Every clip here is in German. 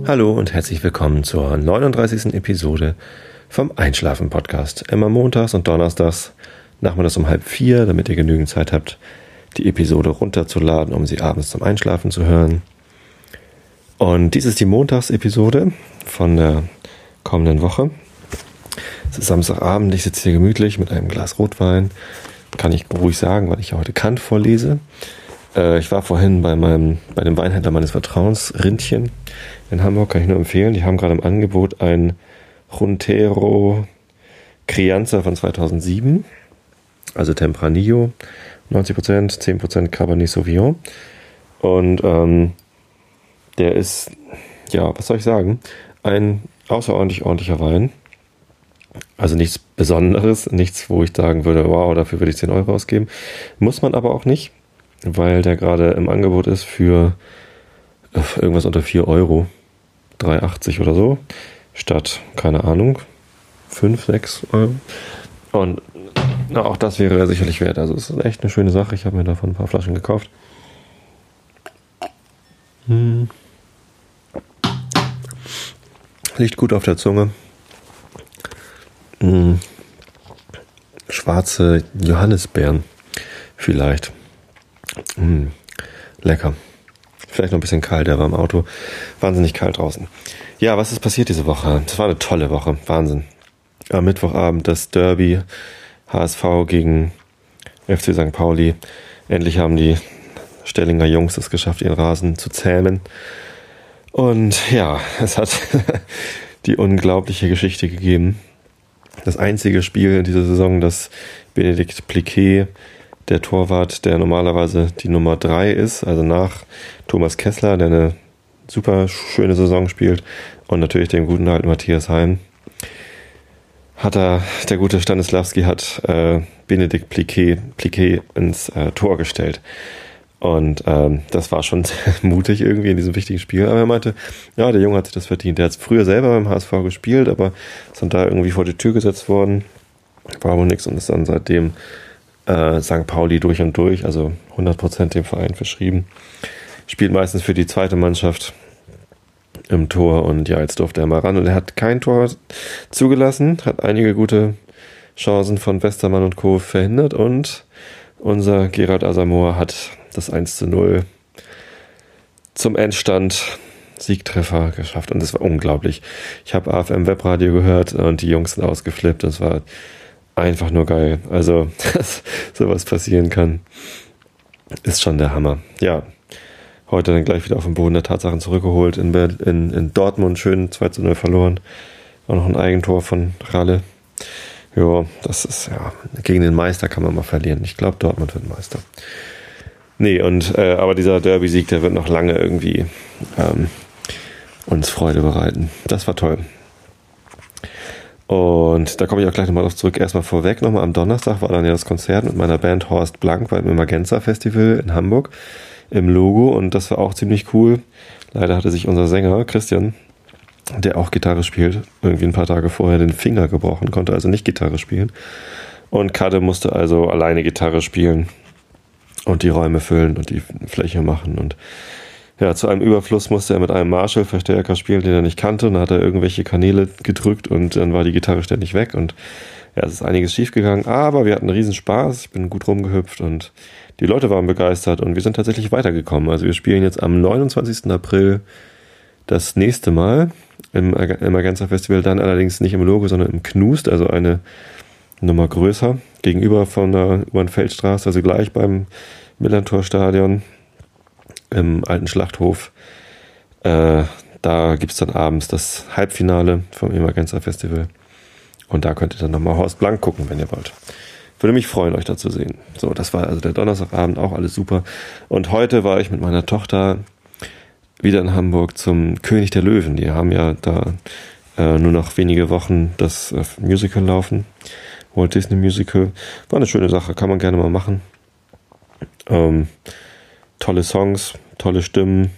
Hallo und herzlich willkommen zur 39. Episode vom Einschlafen-Podcast. Immer montags und donnerstags nachmittags um 3:30, damit ihr genügend Zeit habt, die Episode runterzuladen, um sie abends zum Einschlafen zu hören. Und dies ist die Montagsepisode von der kommenden Woche. Es ist Samstagabend, ich sitze hier gemütlich mit einem Glas Rotwein. Kann ich ruhig sagen, weil ich ja heute Kant vorlese. Ich war vorhin bei dem Weinhändler meines Vertrauens, Rindchen in Hamburg, kann ich nur empfehlen. Die haben gerade im Angebot ein Juntero Crianza von 2007, also Tempranillo, 90%, 10% Cabernet Sauvignon. Und der ist, ja, was soll ich sagen, ein außerordentlich ordentlicher Wein. Also nichts Besonderes, nichts, wo ich sagen würde, wow, dafür würde ich 10 Euro ausgeben. Muss man aber auch nicht, weil der gerade im Angebot ist für irgendwas unter 4 Euro, 3,80 oder so, statt, keine Ahnung, 5, 6 Euro. Und na, auch das wäre sicherlich wert. Also es ist echt eine schöne Sache. Ich habe mir davon ein paar Flaschen gekauft. Liegt gut auf der Zunge. Schwarze Johannisbeeren vielleicht. Lecker. Vielleicht noch ein bisschen kalt, der war im Auto. Wahnsinnig kalt draußen. Ja, was ist passiert diese Woche? Das war eine tolle Woche. Wahnsinn. Am Mittwochabend das Derby HSV gegen FC St. Pauli. Endlich haben die Stellinger Jungs es geschafft, ihren Rasen zu zähmen. Und ja, es hat die unglaubliche Geschichte gegeben. Das einzige Spiel in dieser Saison, das Benedikt Pliquet, der Torwart, der normalerweise die Nummer 3 ist, also nach Thomas Kessler, der eine super schöne Saison spielt, und natürlich dem guten alten Matthias Heim, der gute Stanislavski hat Benedikt Pliquet ins Tor gestellt. Und das war schon mutig irgendwie in diesem wichtigen Spiel. Aber er meinte, ja, der Junge hat sich das verdient. Der hat früher selber beim HSV gespielt, aber ist dann da irgendwie vor die Tür gesetzt worden. War wohl nix und ist dann seitdem St. Pauli durch und durch, also 100% dem Verein verschrieben. Spielt meistens für die zweite Mannschaft im Tor und ja, jetzt durfte er mal ran. Und er hat kein Tor zugelassen, hat einige gute Chancen von Westermann und Co. verhindert und unser Gerald Asamoah hat das 1:0 zum Endstand Siegtreffer geschafft und das war unglaublich. Ich habe AFM Webradio gehört und die Jungs sind ausgeflippt und es war einfach nur geil. Also, dass sowas passieren kann, ist schon der Hammer. Ja, heute dann gleich wieder auf den Boden der Tatsachen zurückgeholt. In Dortmund schön 2:0 verloren. Auch noch ein Eigentor von Ralle. Ja, das ist, ja, gegen den Meister kann man mal verlieren. Ich glaube, Dortmund wird Meister. Nee, aber dieser Derby-Sieg, der wird noch lange irgendwie uns Freude bereiten. Das war toll. Und da komme ich auch gleich nochmal drauf zurück. Erstmal vorweg nochmal, am Donnerstag war dann ja das Konzert mit meiner Band Horst Blank beim Emergenza Festival in Hamburg im Logo und das war auch ziemlich cool. Leider hatte sich unser Sänger Christian, der auch Gitarre spielt, irgendwie ein paar Tage vorher den Finger gebrochen, konnte also nicht Gitarre spielen. Und Kade musste also alleine Gitarre spielen und die Räume füllen und die Fläche machen. Und ja, zu einem Überfluss musste er mit einem Marshall-Verstärker spielen, den er nicht kannte. Und dann hat er irgendwelche Kanäle gedrückt und dann war die Gitarre ständig weg. Und ja, es ist einiges schiefgegangen. Aber wir hatten einen riesen Spaß. Ich bin gut rumgehüpft und die Leute waren begeistert. Und wir sind tatsächlich weitergekommen. Also wir spielen jetzt am 29. April das nächste Mal im Emergenza Festival. Dann allerdings nicht im Logo, sondern im Knust. Also eine Nummer größer. Gegenüber von der U-Bahn-Feldstraße. Also gleich beim Millantor-Stadion. Im alten Schlachthof. Da gibt es dann abends das Halbfinale vom Emergenza Festival. Und da könnt ihr dann nochmal Horst Blank gucken, wenn ihr wollt. Würde mich freuen, euch da zu sehen. So, das war also der Donnerstagabend, auch alles super. Und heute war ich mit meiner Tochter wieder in Hamburg zum König der Löwen. Die haben ja da nur noch wenige Wochen das Musical laufen. Walt Disney Musical. War eine schöne Sache, kann man gerne mal machen. Tolle Songs, tolle Stimmen.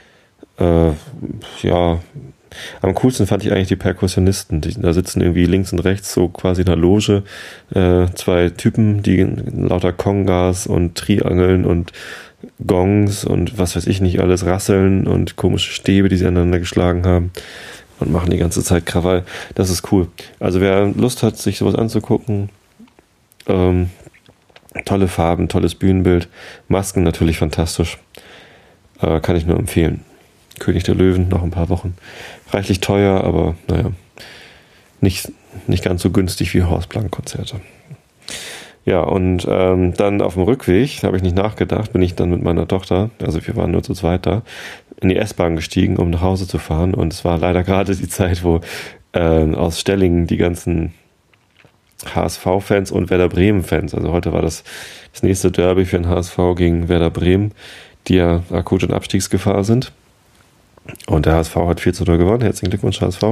Ja, am coolsten fand ich eigentlich die Perkussionisten. Da sitzen irgendwie links und rechts so quasi in der Loge 2 Typen, die lauter Kongas und Triangeln und Gongs und was weiß ich nicht alles, Rasseln und komische Stäbe, die sie aneinander geschlagen haben und machen die ganze Zeit Krawall. Das ist cool. Also wer Lust hat, sich sowas anzugucken, tolle Farben, tolles Bühnenbild, Masken natürlich fantastisch, kann ich nur empfehlen. König der Löwen, noch ein paar Wochen. Reichlich teuer, aber naja, nicht ganz so günstig wie Horst Blank-Konzerte. Ja, und dann auf dem Rückweg, da habe ich nicht nachgedacht, bin ich dann mit meiner Tochter, also wir waren nur zu zweit da, in die S-Bahn gestiegen, um nach Hause zu fahren. Und es war leider gerade die Zeit, wo aus Stellingen die ganzen HSV-Fans und Werder Bremen-Fans, also heute war das nächste Derby für den HSV gegen Werder Bremen, die ja akut in Abstiegsgefahr sind. Und der HSV hat 4:0 gewonnen. Herzlichen Glückwunsch, HSV.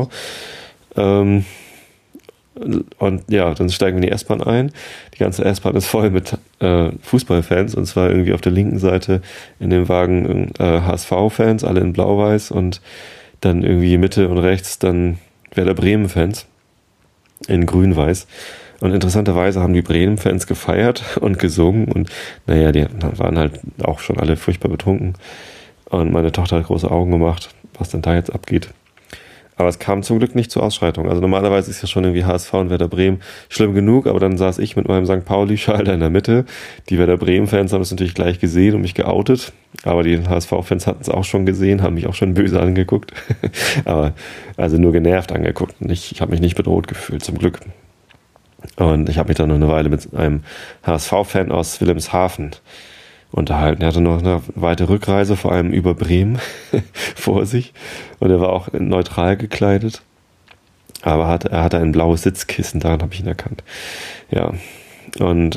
Und ja, dann steigen wir in die S-Bahn ein. Die ganze S-Bahn ist voll mit Fußballfans, und zwar irgendwie auf der linken Seite in dem Wagen HSV-Fans, alle in Blau-Weiß, und dann irgendwie Mitte und rechts dann Werder Bremen-Fans in Grün-Weiß. Und interessanterweise haben die Bremen-Fans gefeiert und gesungen, und naja, die waren halt auch schon alle furchtbar betrunken. Und meine Tochter hat große Augen gemacht, was denn da jetzt abgeht. Aber es kam zum Glück nicht zur Ausschreitung. Also normalerweise ist ja schon irgendwie HSV und Werder Bremen schlimm genug, aber dann saß ich mit meinem St. Pauli-Schal da in der Mitte. Die Werder Bremen-Fans haben es natürlich gleich gesehen und mich geoutet. Aber die HSV-Fans hatten es auch schon gesehen, haben mich auch schon böse angeguckt. Aber also nur genervt angeguckt. Ich habe mich nicht bedroht gefühlt, zum Glück. Und ich habe mich dann noch eine Weile mit einem HSV-Fan aus Wilhelmshaven unterhalten. Er hatte noch eine weite Rückreise, vor allem über Bremen, vor sich. Und er war auch neutral gekleidet. Aber er hatte ein blaues Sitzkissen, daran habe ich ihn erkannt. Ja, und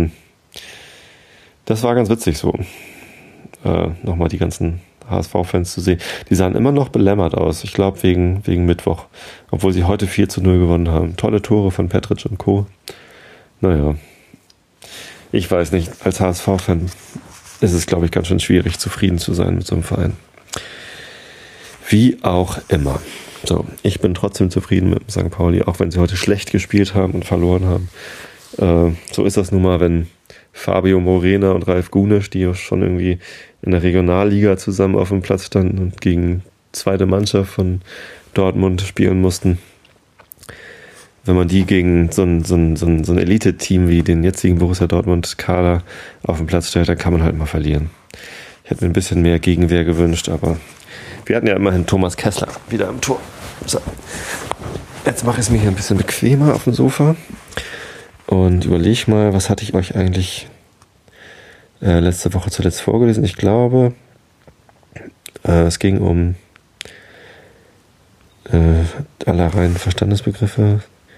das war ganz witzig so. Nochmal die ganzen HSV-Fans zu sehen. Die sahen immer noch belämmert aus. Ich glaube wegen Mittwoch. Obwohl sie heute 4:0 gewonnen haben. Tolle Tore von Petric und Co. Naja. Ich weiß nicht, als HSV-Fan ist es, glaube ich, ganz schön schwierig, zufrieden zu sein mit so einem Verein. Wie auch immer. So, ich bin trotzdem zufrieden mit St. Pauli, auch wenn sie heute schlecht gespielt haben und verloren haben. So ist das nun mal, wenn Fabio Morena und Ralf Gunesch, die schon irgendwie in der Regionalliga zusammen auf dem Platz standen und gegen zweite Mannschaft von Dortmund spielen mussten. Wenn man die gegen so ein Elite-Team wie den jetzigen Borussia Dortmund-Kader auf den Platz stellt, dann kann man halt mal verlieren. Ich hätte mir ein bisschen mehr Gegenwehr gewünscht, aber wir hatten ja immerhin Thomas Kessler wieder im Tor. So. Jetzt mache ich es mir hier ein bisschen bequemer auf dem Sofa und überlege mal, was hatte ich euch eigentlich letzte Woche zuletzt vorgelesen. Ich glaube, es ging um alle reinen Verstandesbegriffe.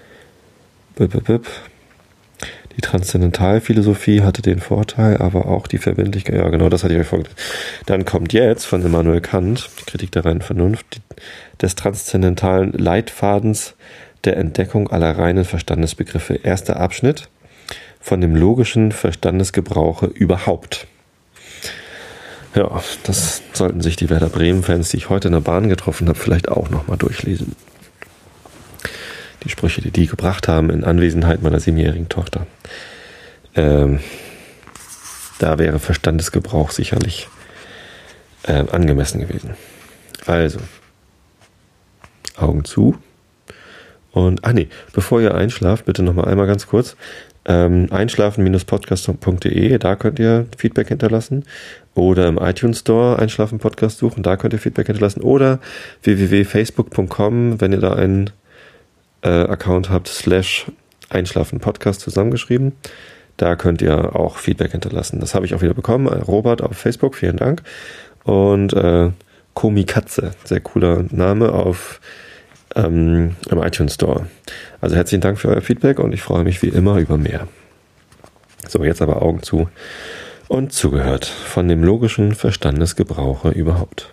Die Transzendentalphilosophie hatte den Vorteil, aber auch die Verbindlichkeit. Ja, genau, das hatte ich euch vorgelesen. Dann kommt jetzt von Immanuel Kant, die Kritik der reinen Vernunft, des transzendentalen Leitfadens der Entdeckung aller reinen Verstandesbegriffe. Erster Abschnitt von dem logischen Verstandesgebrauche überhaupt. Ja, das sollten sich die Werder Bremen-Fans, die ich heute in der Bahn getroffen habe, vielleicht auch nochmal durchlesen. Die Sprüche, die die gebracht haben in Anwesenheit meiner 7-jährigen Tochter. Da wäre Verstandesgebrauch sicherlich angemessen gewesen. Also, Augen zu. Und, bevor ihr einschlaft, bitte nochmal einmal ganz kurz. Einschlafen-podcast.de, da könnt ihr Feedback hinterlassen. Oder im iTunes Store Einschlafen-Podcast suchen, da könnt ihr Feedback hinterlassen. Oder www.facebook.com, wenn ihr da einen Account habt, /Einschlafen-Podcast zusammengeschrieben. Da könnt ihr auch Feedback hinterlassen. Das habe ich auch wieder bekommen. Robert auf Facebook, vielen Dank. Und Komikatze, sehr cooler Name auf im iTunes Store. Also herzlichen Dank für euer Feedback und ich freue mich wie immer über mehr. So, jetzt aber Augen zu und zugehört von dem logischen Verstandesgebrauche überhaupt.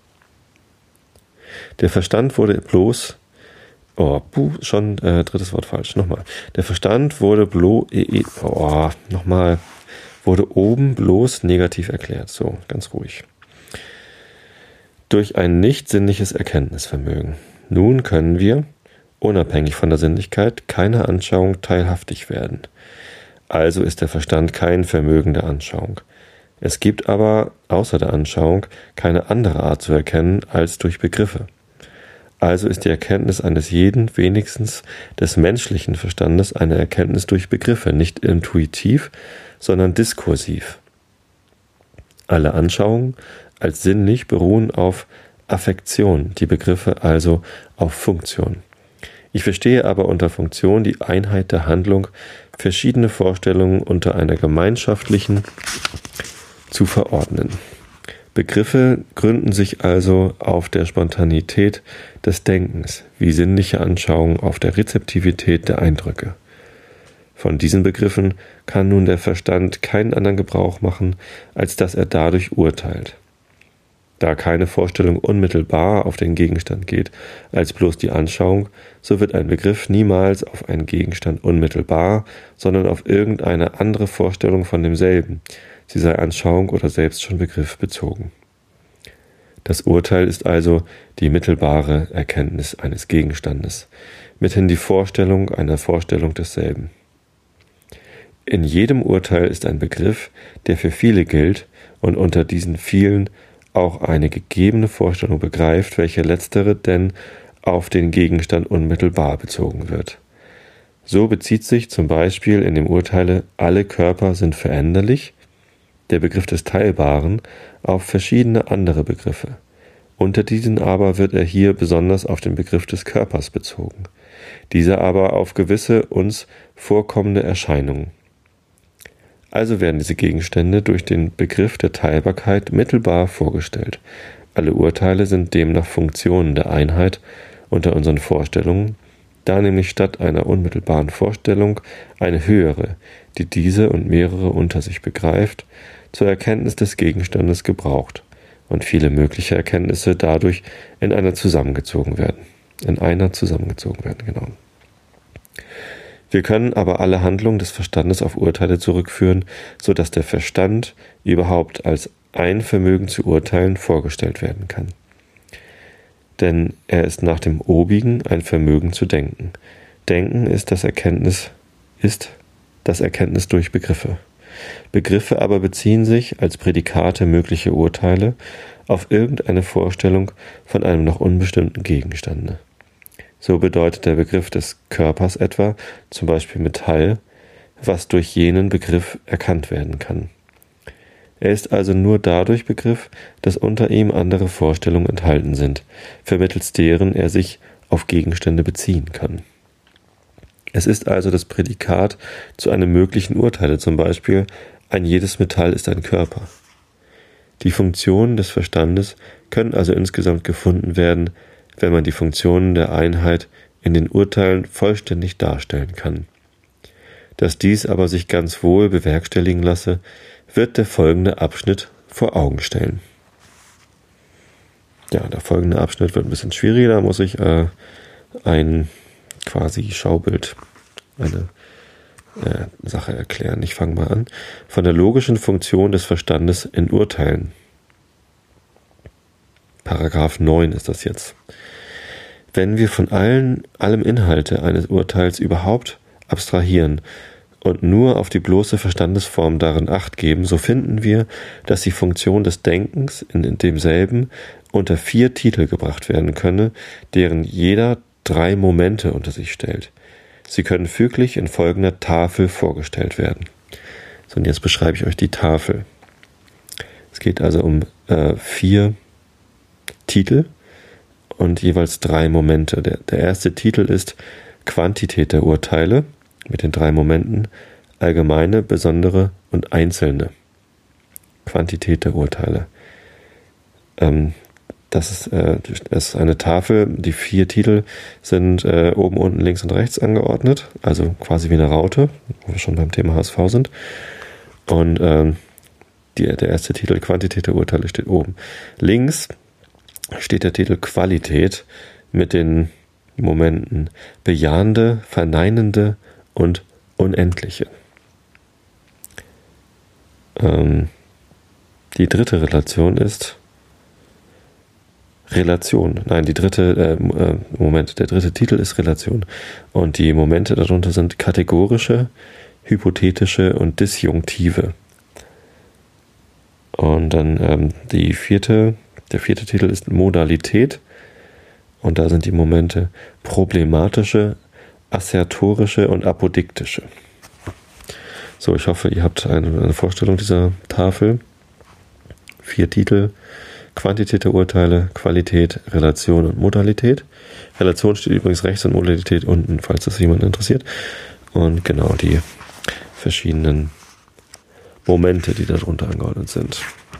Der Verstand wurde bloß drittes Wort falsch. Nochmal. Der Verstand wurde wurde oben bloß negativ erklärt. So, ganz ruhig. Durch ein nicht sinnliches Erkenntnisvermögen. Nun können wir, unabhängig von der Sinnlichkeit, keiner Anschauung teilhaftig werden. Also ist der Verstand kein Vermögen der Anschauung. Es gibt aber außer der Anschauung keine andere Art zu erkennen als durch Begriffe. Also ist die Erkenntnis eines jeden, wenigstens des menschlichen Verstandes, eine Erkenntnis durch Begriffe, nicht intuitiv, sondern diskursiv. Alle Anschauungen als sinnlich beruhen auf Affektion, die Begriffe also auf Funktion. Ich verstehe aber unter Funktion die Einheit der Handlung, verschiedene Vorstellungen unter einer gemeinschaftlichen zu verordnen. Begriffe gründen sich also auf der Spontanität des Denkens, wie sinnliche Anschauungen auf der Rezeptivität der Eindrücke. Von diesen Begriffen kann nun der Verstand keinen anderen Gebrauch machen, als dass er dadurch urteilt. Da keine Vorstellung unmittelbar auf den Gegenstand geht, als bloß die Anschauung, so wird ein Begriff niemals auf einen Gegenstand unmittelbar, sondern auf irgendeine andere Vorstellung von demselben, sie sei Anschauung oder selbst schon Begriff bezogen. Das Urteil ist also die mittelbare Erkenntnis eines Gegenstandes, mithin die Vorstellung einer Vorstellung desselben. In jedem Urteil ist ein Begriff, der für viele gilt und unter diesen vielen auch eine gegebene Vorstellung begreift, welche letztere denn auf den Gegenstand unmittelbar bezogen wird. So bezieht sich zum Beispiel in dem Urteile alle Körper sind veränderlich der Begriff des Teilbaren auf verschiedene andere Begriffe. Unter diesen aber wird er hier besonders auf den Begriff des Körpers bezogen, dieser aber auf gewisse uns vorkommende Erscheinungen. Also werden diese Gegenstände durch den Begriff der Teilbarkeit mittelbar vorgestellt. Alle Urteile sind demnach Funktionen der Einheit unter unseren Vorstellungen, da nämlich statt einer unmittelbaren Vorstellung eine höhere, die diese und mehrere unter sich begreift, zur Erkenntnis des Gegenstandes gebraucht und viele mögliche Erkenntnisse dadurch in einer zusammengezogen werden, genau. Wir können aber alle Handlungen des Verstandes auf Urteile zurückführen, so dass der Verstand überhaupt als ein Vermögen zu urteilen vorgestellt werden kann. Denn er ist nach dem Obigen ein Vermögen zu denken. Denken ist das Erkenntnis durch Begriffe. Begriffe aber beziehen sich als Prädikate mögliche Urteile auf irgendeine Vorstellung von einem noch unbestimmten Gegenstande. So bedeutet der Begriff des Körpers etwa, zum Beispiel Metall, was durch jenen Begriff erkannt werden kann. Er ist also nur dadurch Begriff, dass unter ihm andere Vorstellungen enthalten sind, vermittels deren er sich auf Gegenstände beziehen kann. Es ist also das Prädikat zu einem möglichen Urteile, zum Beispiel, ein jedes Metall ist ein Körper. Die Funktionen des Verstandes können also insgesamt gefunden werden, wenn man die Funktionen der Einheit in den Urteilen vollständig darstellen kann. Dass dies aber sich ganz wohl bewerkstelligen lasse, wird der folgende Abschnitt vor Augen stellen. Ja, der folgende Abschnitt wird ein bisschen schwieriger, da muss ich ein quasi Schaubild, eine Sache erklären. Ich fange mal an. Von der logischen Funktion des Verstandes in Urteilen. Paragraph 9 ist das jetzt. Wenn wir von allem Inhalte eines Urteils überhaupt abstrahieren und nur auf die bloße Verstandesform darin Acht geben, so finden wir, dass die Funktion des Denkens in demselben unter 4 Titel gebracht werden könne, deren jeder 3 Momente unter sich stellt. Sie können füglich in folgender Tafel vorgestellt werden. So, und jetzt beschreibe ich euch die Tafel. Es geht also um 4 Titel und jeweils 3 Momente. Der erste Titel ist Quantität der Urteile mit den 3 Momenten, allgemeine, besondere und einzelne. Quantität der Urteile. Das ist eine Tafel, die 4 Titel sind oben, unten, links und rechts angeordnet, also quasi wie eine Raute, wo wir schon beim Thema HSV sind. Und der erste Titel Quantität der Urteile steht oben. Links steht der Titel Qualität mit den Momenten bejahende, verneinende und unendliche. Die dritte Relation ist Relation. Nein, der dritte Titel ist Relation. Und die Momente darunter sind kategorische, hypothetische und disjunktive. Und dann der vierte Titel ist Modalität. Und da sind die Momente problematische, assertorische und apodiktische. So, ich hoffe, ihr habt eine Vorstellung dieser Tafel. 4 Titel: Quantität der Urteile, Qualität, Relation und Modalität. Relation steht übrigens rechts und Modalität unten, falls das jemand interessiert. Und genau die verschiedenen Momente, die darunter angeordnet sind.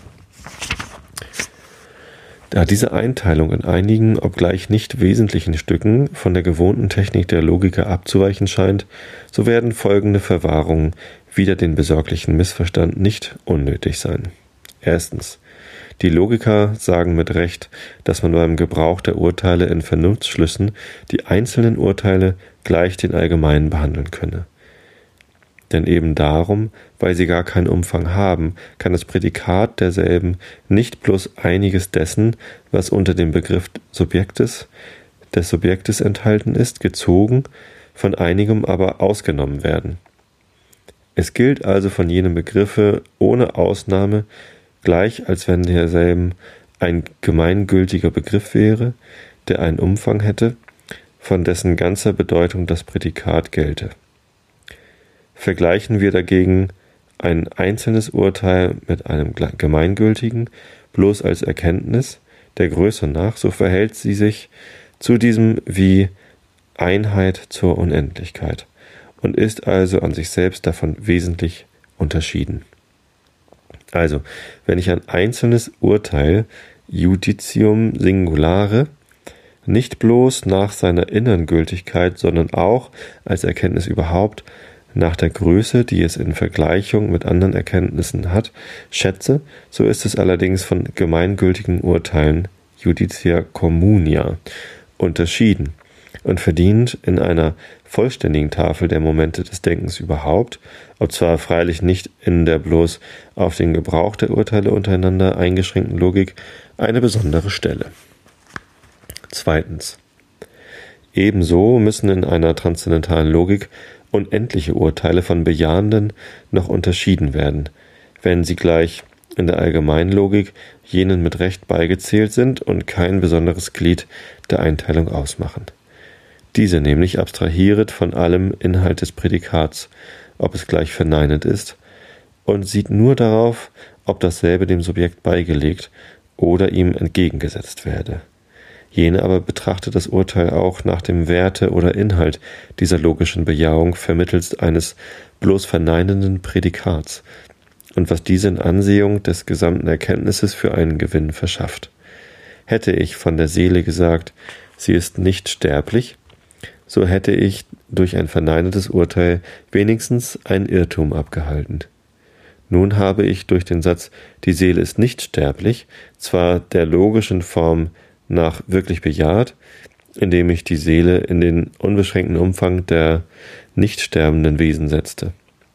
Da diese Einteilung in einigen, obgleich nicht wesentlichen Stücken von der gewohnten Technik der Logiker abzuweichen scheint, so werden folgende Verwahrungen wider den besorglichen Missverstand nicht unnötig sein. Erstens. Die Logiker sagen mit Recht, dass man beim Gebrauch der Urteile in Vernunftsschlüssen die einzelnen Urteile gleich den allgemeinen behandeln könne. Denn eben darum, weil sie gar keinen Umfang haben, kann das Prädikat derselben nicht bloß einiges dessen, was unter dem Begriff des Subjektes enthalten ist, gezogen, von einigem aber ausgenommen werden. Es gilt also von jenem Begriffe ohne Ausnahme, gleich als wenn derselben ein gemeingültiger Begriff wäre, der einen Umfang hätte, von dessen ganzer Bedeutung das Prädikat gelte. Vergleichen wir dagegen ein einzelnes Urteil mit einem gemeingültigen, bloß als Erkenntnis, der Größe nach, so verhält sie sich zu diesem wie Einheit zur Unendlichkeit und ist also an sich selbst davon wesentlich unterschieden. Also, wenn ich ein einzelnes Urteil, Judicium singulare, nicht bloß nach seiner inneren Gültigkeit, sondern auch als Erkenntnis überhaupt, nach der Größe, die es in Vergleichung mit anderen Erkenntnissen hat, schätze, so ist es allerdings von gemeingültigen Urteilen, Judicia communia, unterschieden und verdient in einer vollständigen Tafel der Momente des Denkens überhaupt, ob zwar freilich nicht in der bloß auf den Gebrauch der Urteile untereinander eingeschränkten Logik, eine besondere Stelle. Zweitens. Ebenso müssen in einer transzendentalen Logik unendliche Urteile von bejahenden noch unterschieden werden, wenn sie gleich in der allgemeinen Logik jenen mit Recht beigezählt sind und kein besonderes Glied der Einteilung ausmachen. Diese nämlich abstrahiert von allem Inhalt des Prädikats, ob es gleich verneinend ist, und sieht nur darauf, ob dasselbe dem Subjekt beigelegt oder ihm entgegengesetzt werde. Jene aber betrachtet das Urteil auch nach dem Werte oder Inhalt dieser logischen Bejahung vermittels eines bloß verneinenden Prädikats und was diese in Ansehung des gesamten Erkenntnisses für einen Gewinn verschafft. Hätte ich von der Seele gesagt, sie ist nicht sterblich, so hätte ich durch ein verneinendes Urteil wenigstens einen Irrtum abgehalten. Nun habe ich durch den Satz, die Seele ist nicht sterblich, zwar der logischen Form nach wirklich bejaht, indem ich die Seele in den unbeschränkten Umfang der nicht sterbenden Wesen setzte.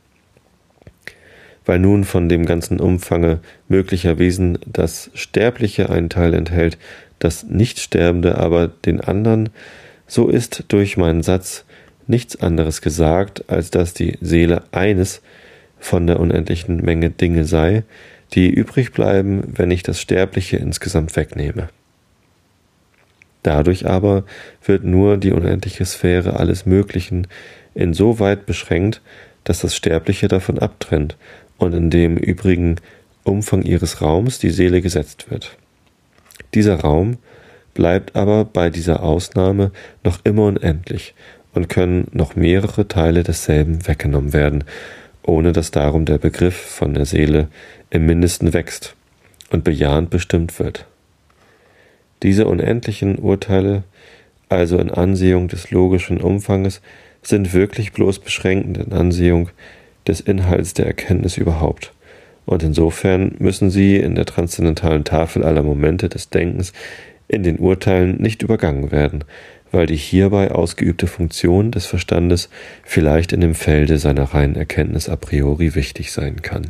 Weil nun von dem ganzen Umfange möglicher Wesen das Sterbliche einen Teil enthält, das Nichtsterbende aber den anderen, so ist durch meinen Satz nichts anderes gesagt, als dass die Seele eines von der unendlichen Menge Dinge sei, die übrig bleiben, wenn ich das Sterbliche insgesamt wegnehme. Dadurch aber wird nur die unendliche Sphäre alles Möglichen insoweit beschränkt, dass das Sterbliche davon abtrennt und in dem übrigen Umfang ihres Raums die Seele gesetzt wird. Dieser Raum bleibt aber bei dieser Ausnahme noch immer unendlich und können noch mehrere Teile desselben weggenommen werden, ohne dass darum der Begriff von der Seele im Mindesten wächst und bejahend bestimmt wird. Diese unendlichen Urteile, also in Ansehung des logischen Umfanges, sind wirklich bloß beschränkend in Ansehung des Inhalts der Erkenntnis überhaupt. Und insofern müssen sie in der transzendentalen Tafel aller Momente des Denkens in den Urteilen nicht übergangen werden, weil die hierbei ausgeübte Funktion des Verstandes vielleicht in dem Felde seiner reinen Erkenntnis a priori wichtig sein kann.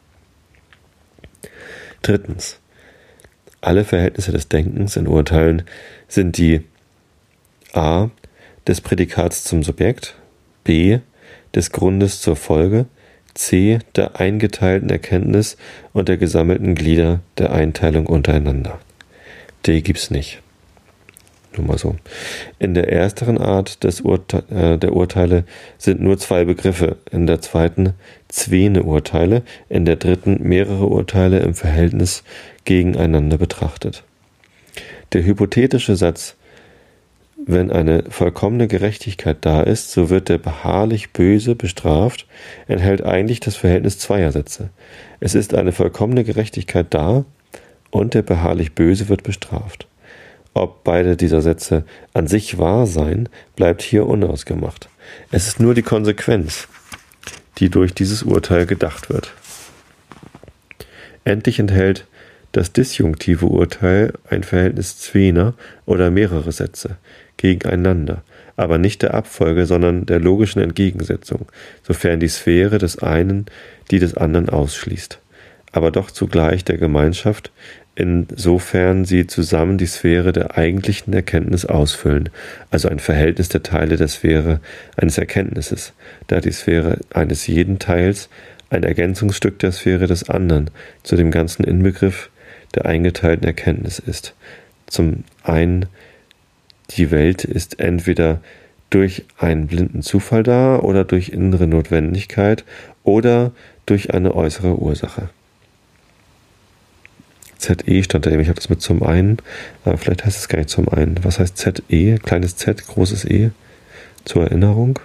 Drittens. Alle Verhältnisse des Denkens in Urteilen sind die a. des Prädikats zum Subjekt, b. des Grundes zur Folge, c. der eingeteilten Erkenntnis und der gesammelten Glieder der Einteilung untereinander. D gibt's nicht. Nur mal so. In der ersteren Art der Urteile sind nur zwei Begriffe, in der zweiten zwene Urteile, in der dritten mehrere Urteile im Verhältnis gegeneinander betrachtet. Der hypothetische Satz, wenn eine vollkommene Gerechtigkeit da ist, so wird der beharrlich Böse bestraft, enthält eigentlich das Verhältnis zweier Sätze. Es ist eine vollkommene Gerechtigkeit da und der beharrlich Böse wird bestraft. Ob beide dieser Sätze an sich wahr seien, bleibt hier unausgemacht. Es ist nur die Konsequenz, die durch dieses Urteil gedacht wird. Endlich enthält das disjunktive Urteil ein Verhältnis zwener oder mehrere Sätze gegeneinander, aber nicht der Abfolge, sondern der logischen Entgegensetzung, sofern die Sphäre des einen die des anderen ausschließt, aber doch zugleich der Gemeinschaft, insofern sie zusammen die Sphäre der eigentlichen Erkenntnis ausfüllen, also ein Verhältnis der Teile der Sphäre eines Erkenntnisses, da die Sphäre eines jeden Teils ein Ergänzungsstück der Sphäre des anderen zu dem ganzen Inbegriff der eingeteilten Erkenntnis ist. Zum einen, die Welt ist entweder durch einen blinden Zufall da oder durch innere Notwendigkeit oder durch eine äußere Ursache. ZE stand da eben, ich habe das mit zum einen, aber vielleicht heißt es gar nicht zum einen. Was heißt ZE? Kleines Z, großes E? Zur Erinnerung?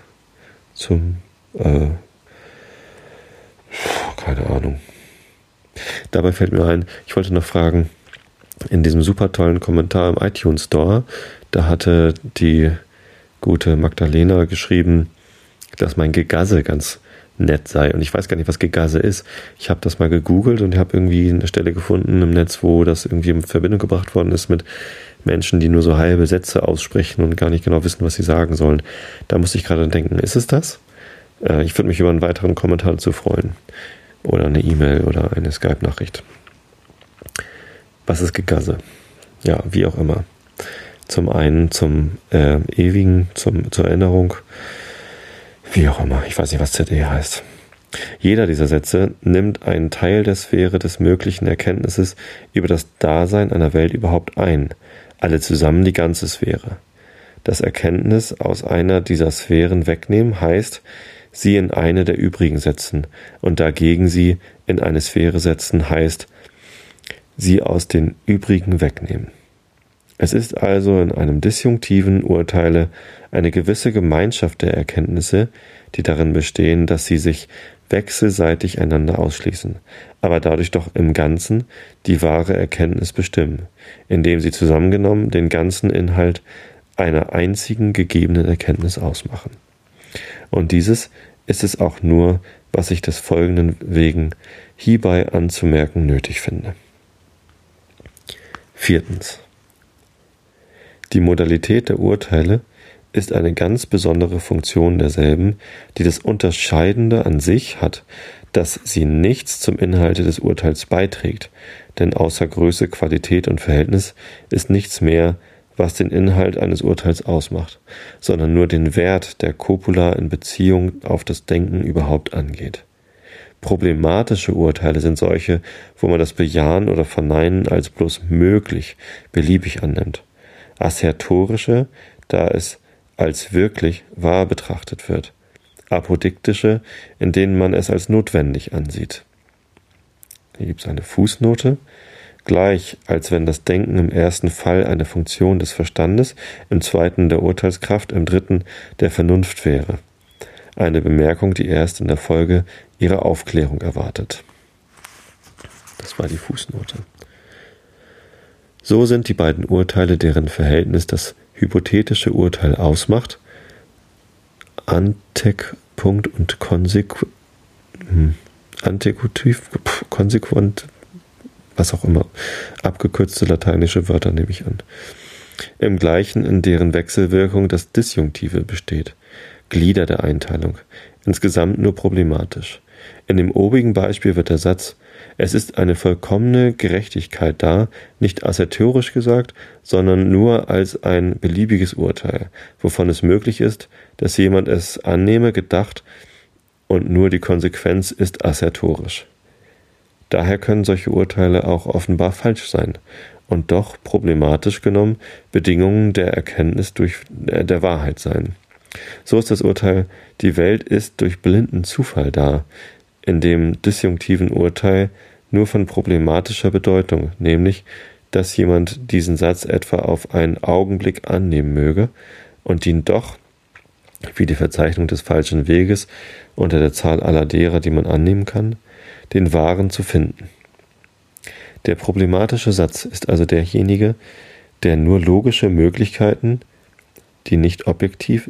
Keine Ahnung. Dabei fällt mir ein, ich wollte noch fragen, in diesem super tollen Kommentar im iTunes Store, da hatte die gute Magdalena geschrieben, dass mein Gegasse ganz nett sei. Und ich weiß gar nicht, was Gegasse ist. Ich habe das mal gegoogelt und habe irgendwie eine Stelle gefunden im Netz, wo das irgendwie in Verbindung gebracht worden ist mit Menschen, die nur so halbe Sätze aussprechen und gar nicht genau wissen, was sie sagen sollen. Da musste ich gerade denken, ist es das? Ich würde mich über einen weiteren Kommentar dazu freuen. Oder eine E-Mail oder eine Skype-Nachricht. Was ist Gegasse? Ja, wie auch immer. Zum einen zum Ewigen, zur Erinnerung. Wie auch immer. Ich weiß nicht, was ZE heißt. Jeder dieser Sätze nimmt einen Teil der Sphäre des möglichen Erkenntnisses über das Dasein einer Welt überhaupt ein. Alle zusammen die ganze Sphäre. Das Erkenntnis aus einer dieser Sphären wegnehmen heißt, sie in eine der übrigen setzen, und dagegen sie in eine Sphäre setzen heißt, sie aus den übrigen wegnehmen. Es ist also in einem disjunktiven Urteile eine gewisse Gemeinschaft der Erkenntnisse, die darin bestehen, dass sie sich wechselseitig einander ausschließen, aber dadurch doch im Ganzen die wahre Erkenntnis bestimmen, indem sie zusammengenommen den ganzen Inhalt einer einzigen gegebenen Erkenntnis ausmachen. Und dieses ist es auch nur, was ich des Folgenden wegen hierbei anzumerken nötig finde. Viertens. Die Modalität der Urteile ist eine ganz besondere Funktion derselben, die das Unterscheidende an sich hat, dass sie nichts zum Inhalte des Urteils beiträgt, denn außer Größe, Qualität und Verhältnis ist nichts mehr, was den Inhalt eines Urteils ausmacht, sondern nur den Wert der Copula in Beziehung auf das Denken überhaupt angeht. Problematische Urteile sind solche, wo man das Bejahen oder Verneinen als bloß möglich, beliebig annimmt. Assertorische, da es als wirklich wahr betrachtet wird. Apodiktische, in denen man es als notwendig ansieht. Hier gibt es eine Fußnote. Gleich, als wenn das Denken im ersten Fall eine Funktion des Verstandes, im zweiten der Urteilskraft, im dritten der Vernunft wäre. Eine Bemerkung, die erst in der Folge ihre Aufklärung erwartet. Das war die Fußnote. So sind die beiden Urteile, deren Verhältnis das hypothetische Urteil ausmacht, Antepunkt und Antekutiv, konsequent, was auch immer, abgekürzte lateinische Wörter nehme ich an. Im gleichen, in deren Wechselwirkung das Disjunktive besteht, Glieder der Einteilung, insgesamt nur problematisch. In dem obigen Beispiel wird der Satz, es ist eine vollkommene Gerechtigkeit da, nicht assertorisch gesagt, sondern nur als ein beliebiges Urteil, wovon es möglich ist, dass jemand es annehme, gedacht und nur die Konsequenz ist assertorisch. Daher können solche Urteile auch offenbar falsch sein und doch problematisch genommen Bedingungen der Erkenntnis der Wahrheit sein. So ist das Urteil, die Welt ist durch blinden Zufall da, in dem disjunktiven Urteil nur von problematischer Bedeutung, nämlich, dass jemand diesen Satz etwa auf einen Augenblick annehmen möge und ihn doch, wie die Verzeichnung des falschen Weges unter der Zahl aller derer, die man annehmen kann, den wahren zu finden. Der problematische Satz ist also derjenige, der nur logische Möglichkeit, die nicht objektiv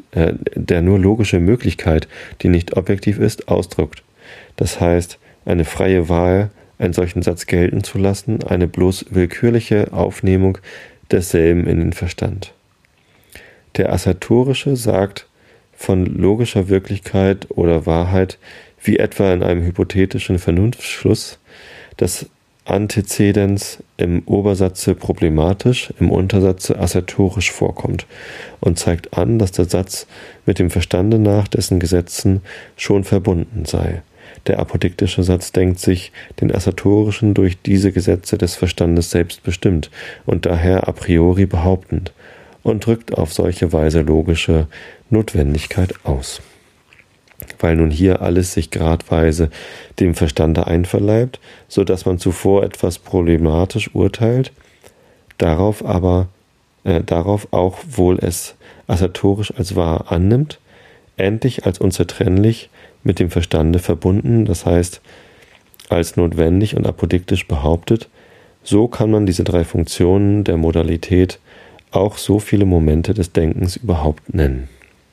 ist, ausdrückt. Das heißt, eine freie Wahl, einen solchen Satz gelten zu lassen, eine bloß willkürliche Aufnehmung desselben in den Verstand. Der assertorische sagt von logischer Wirklichkeit oder Wahrheit, wie etwa in einem hypothetischen Vernunftschluss, dass Antezedens im Obersatze problematisch, im Untersatze assertorisch vorkommt und zeigt an, dass der Satz mit dem Verstande nach dessen Gesetzen schon verbunden sei. Der apodiktische Satz denkt sich den assertorischen durch diese Gesetze des Verstandes selbst bestimmt und daher a priori behauptend und drückt auf solche Weise logische Notwendigkeit aus. Weil nun hier alles sich gradweise dem Verstande einverleibt, so dass man zuvor etwas problematisch urteilt, darauf auch wohl es assertorisch als wahr annimmt, endlich als unzertrennlich mit dem Verstande verbunden, das heißt als notwendig und apodiktisch behauptet, so kann man diese drei Funktionen der Modalität auch so viele Momente des Denkens überhaupt nennen.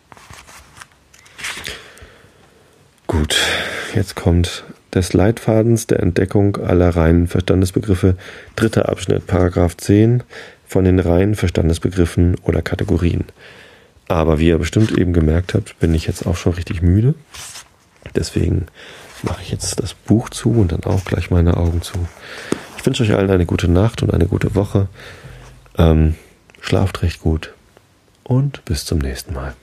Gut, jetzt kommt des Leitfadens der Entdeckung aller reinen Verstandesbegriffe, 3. Abschnitt, Paragraph 10 von den reinen Verstandesbegriffen oder Kategorien. Aber wie ihr bestimmt eben gemerkt habt, bin ich jetzt auch schon richtig müde. Deswegen mache ich jetzt das Buch zu und dann auch gleich meine Augen zu. Ich wünsche euch allen eine gute Nacht und eine gute Woche. Schlaft recht gut und bis zum nächsten Mal.